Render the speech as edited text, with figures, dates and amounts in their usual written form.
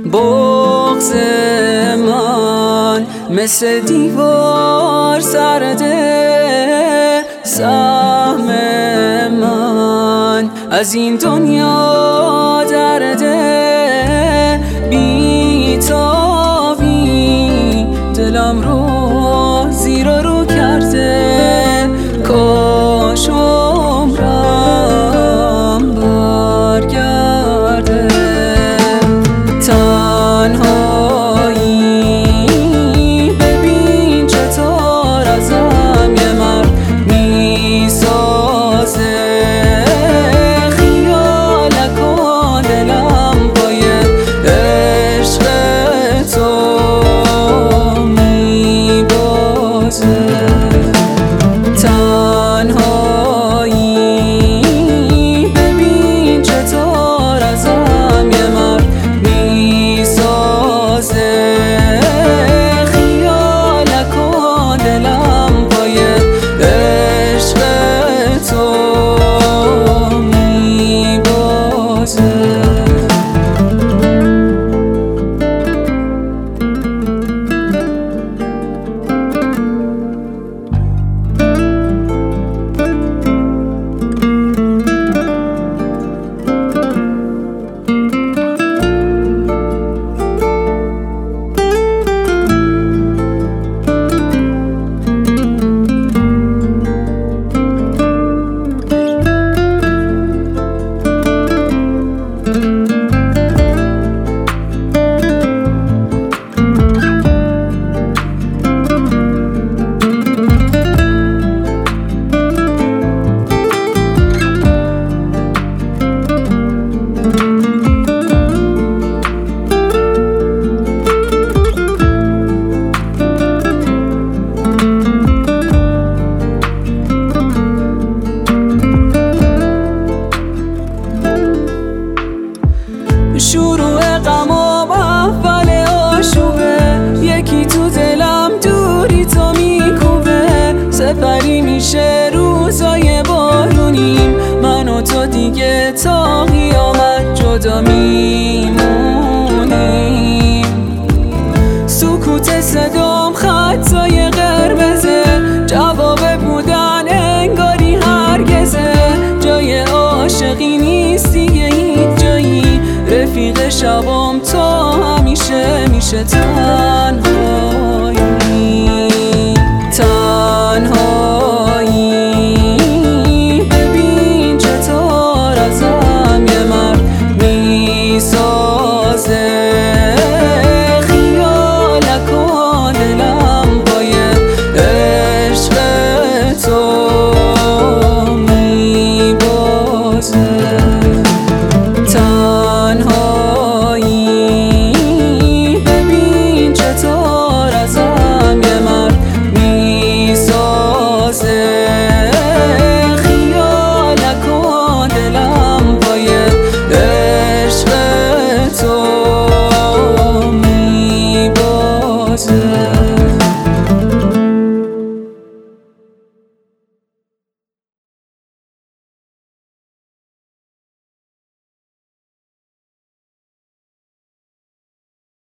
بغض من مثل دیوار سرده، سهم من از این دنیا درده، بی تابی دلم رو زیر و رو کرده، کاش عمرم برگرده. تنهایی ببین چطور ازم یه مرد میسازه، خیالک و دلم پای عشق تو میبازه. تنهایی ببین چطور ازم یه مرد میسازه، خیالک و دلم پای عشق تو میبازه. شروع غم و اول آشوبه، یکی تو دلم دوری تو میکوبه، سپری میشه روزای بارونیم، من و تو دیگه تا قیامت جدا میمونیم. سکوت صدام خطای قرمزه، جواب بودن انگاری هرگزه، جای عاشقی نیست دیگه هیچ جایی، رفیق شبام تا همیشه میشه تنهایی. تنهایی ببین چطور ازم یه مرد میسازه، خیالک و دلم پای عشق تو میبازه. تنهایی ببین چطور ازم یه مرد میسازه، خیالک و دلم پای عشق تو میبازه.